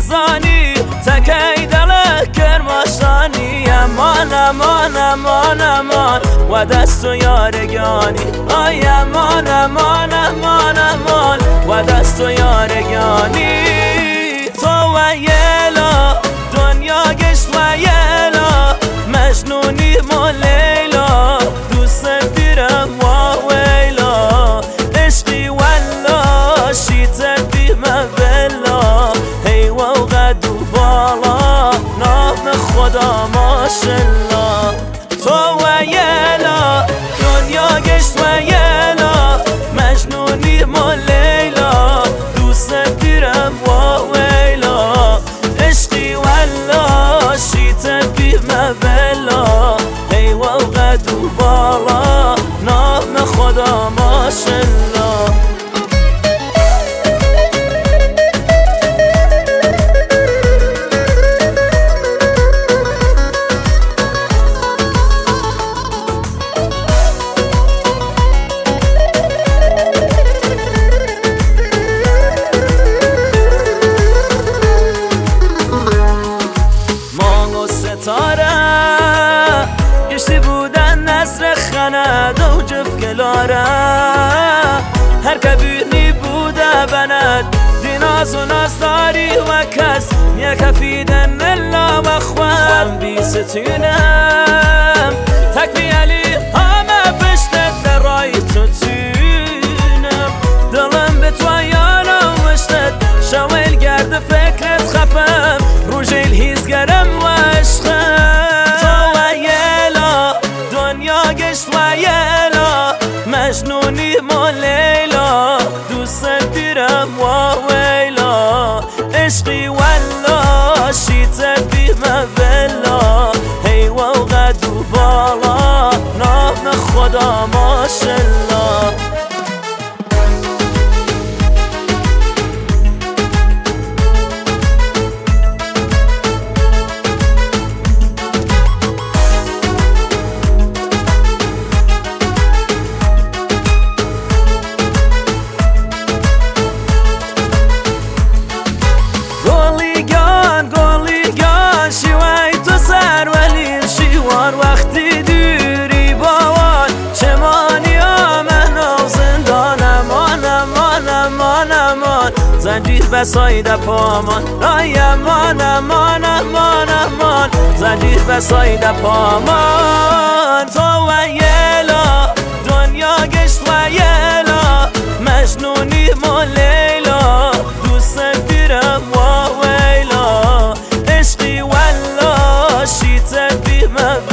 زانی تکی دل کرماشانی امان امان امان امان و دست و یارگانی آی امان امان امان امان و دست و یارگانی تو و یلا دنیا گشت و یلا مجنونی و لیلا دوست دیرم و ویلا عشقی والا شیت بیم بلا هی و قد و بالا نام خدا ماشالله تو و یلا دنیا گشت و یلا مجنونی و لیلا دوست دیرم و ویلا عشقی والا شیت بیم بلا هی و قد و بالا نام خدا ماشالله گشتی بودن نصر خند و جف کلاره هر کبیرنی بوده بند دیناز و نازداری و کس یک افیدن الله و خوام بی ستونم تکبی علی همه پشت درای تو تونم دلم به تو یانم وشتد شویل گرد فکرت خفم روژیل هیزگرم و عشقم و یلا مجنونی و لیلا دوست دیرم و ویلا عشقی والا شیت بیم بلا هی و قد و بالا نام خدا ماشالله وقتی دوری باوان چمانی آمن و زندان امان امان امان امان زنجیر به ساید پامان آی امان امان امان امان زنجیر به ساید پامان تو و یلا دنیا گشت و یلا مجنونی و لیلا دوست دیرم و ویلا عشقی والا شیت بیم